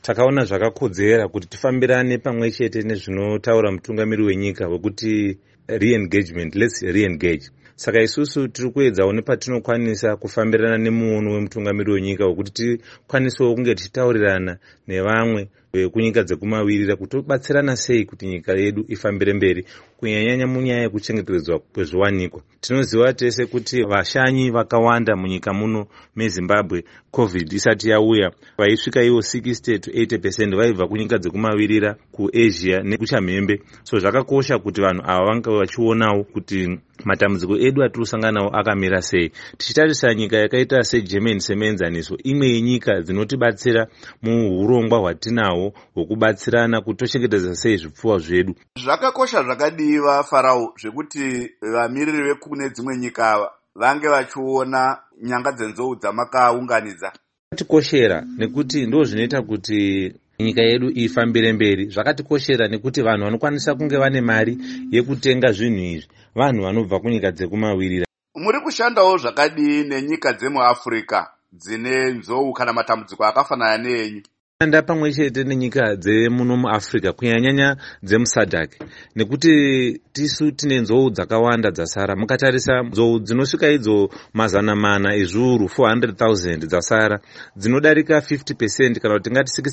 Takaona zvakakodzera kuti tifambirane pamwe chete nezvinotaura mutungamiri wenyika wekuti re-engagement, let's re-engage. Saka isusu tiri kuedzawo nepatinokwanisa kufambirana nemuono wemutungamiri wenyika wekuti tikwanisewo kunge tichitaurirana nevamwe vekunyika dzekumawirira kuti tobatsirana sei kuti nyika yedu ifambire mberi, kunyanya munyaya yekuchengetedzwa kwezviwanikwa. Tinoziva tese kuti vashanyi vakawanda munyika muno meZimbabwe COVID isati yauya vaisvika ivo 60 to 80% vaibva kunyika dzekumawirira, kuAsia nekuchamhembe. So zvakakosha kuti vanhu ava vange vachionawo kuti matambudziko edu atiri kusangana nawo akamira sei. Tichitarisa nyika yakaita seGerman semuenzaniso, imwe yenyika dzinotibatsira muurongwa hwatinahwo hwokubatsirana kuti tochengetedza sei zvipfuwa zvedu. Zvakakosha zvakadiwa Farao zvekuti vamiriri vekune dzimwe nyika vange vachiona nyanga dzenzou dzamakaunganidza. Zvakatikoshera nekuti ndo zvinoita kuti nyika yedu ifambire mberi. Zvakatikoshera nekuti vanhu vanokwanisa kunge vane mari yekutenga zvinhu izvi vanhu vanobva kunyika dzekumawirira. Muri kushandawo zvakadii nenyika dzemuAfrica dzine nzou kana matambudziko akafanana neenyu? Anda pamwe chete nenyika dzemuno muAfrica kunyanya dzemuSADC, nekuti tisu tine nzou dzakawanda dzasara. Mukatarisa nzou dzinosvika idzo 400,000 ezviuru 400,000 dzasara, dzinodarika 50% kana kuti ngati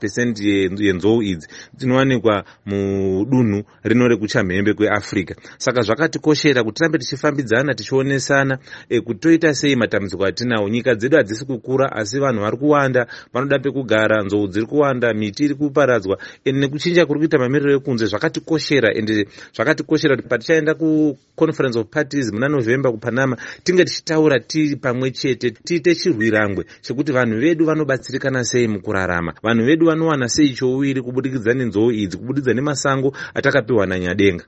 65% yenzou idzi dzinowanikwa mudunhu rino rekuchamhembe kweAfrica. Saka zvakatikoshera kuti tirambe tichifambidzana tichionesana kuti toita sei matambudziko atinawo. Nyika dzedu hadzisi kukura asi vanhu vari kuwanda, vanoda pekugara, nzou dziri kuwanda, miti iri kuparadzwa, nekuchinja kuri kuita mamiriro ekunze. Zvakatikoshera ende zvakatikoshera kuti patichaenda kuConference of Parties muna November kuPanama tinge tichitaura tiri pamwe chete, tiite chirwirangwe chekuti vanhu vedu vanobatsirikana sei mukurarama, vanhu vedu vanowana sei chouwiri kubudikidza nenzou idzi, kubudikidza nemasango atakapiwa naNyadenga.